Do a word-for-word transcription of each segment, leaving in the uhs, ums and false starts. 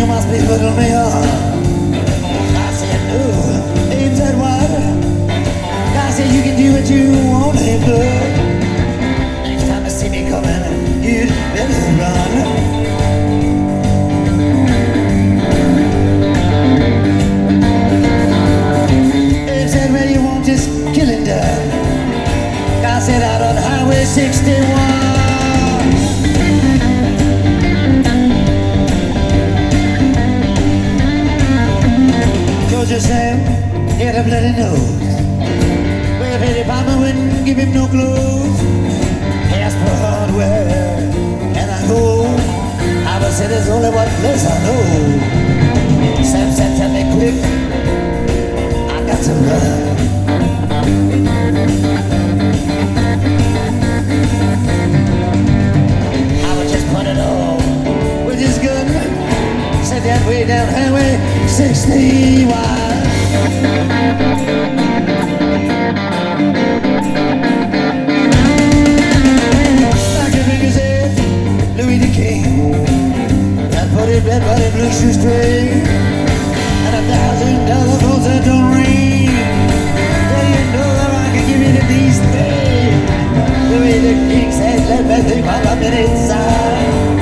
you must be putting me on. I said, no, ain't that what? I said, you can do what you want, ain't good. Next time you see me coming, you'd better run. Ain't that where you want this killing done? I said, out on Highway sixty-one. Georgia Sam had a bloody nose. Well, Petty Palmer wouldn't give him no clothes. He asked for hardware, and I go. I was said there's only one place I know. Sam said, tell me quick, I got to run. I was just put it on with his gun. Said that way down Highway sixty-one. Doctor Fingers said, Louis the King, that putty red body blue shoestring, and a thousand dollar phones that don't ring. Well, you know that I can give you the these things. Louis the King said, let me think while I'm inside.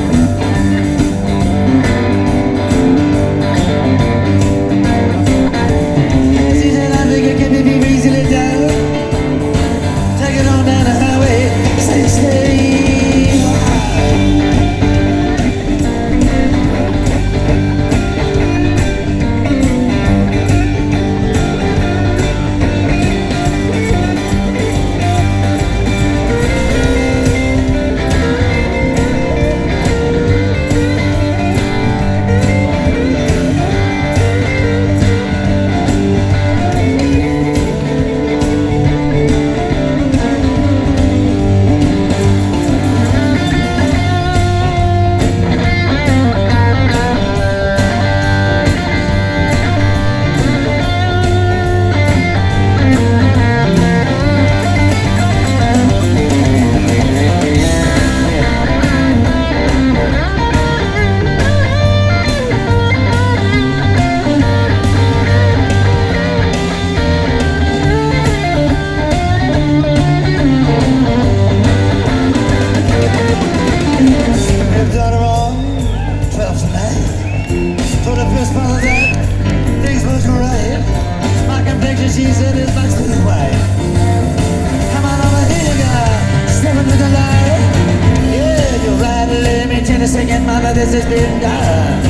She said it's much too white. Come on over here, girl, stepping to the light. Yeah, you're right, let me tell you, singing, mother, this has been done.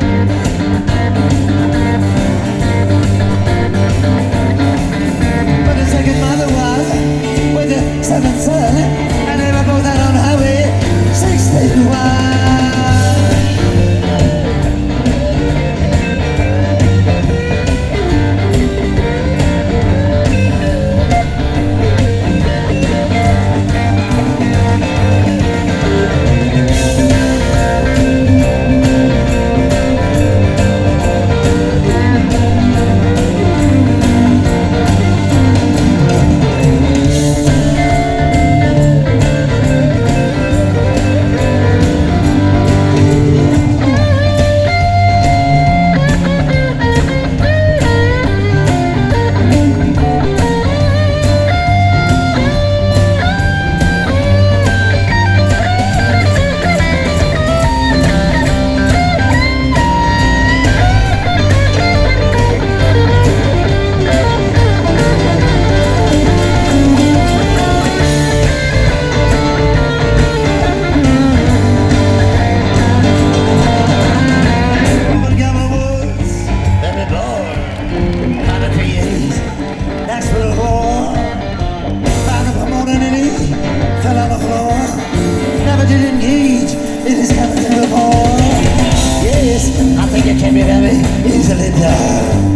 But the second mother was with the seventh son, and they were both out on Highway sixty-one. Can be very easily done.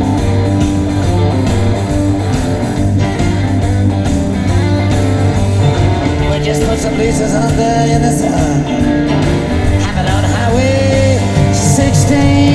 We just put some pieces under in the sun. Hammered on Highway sixteen.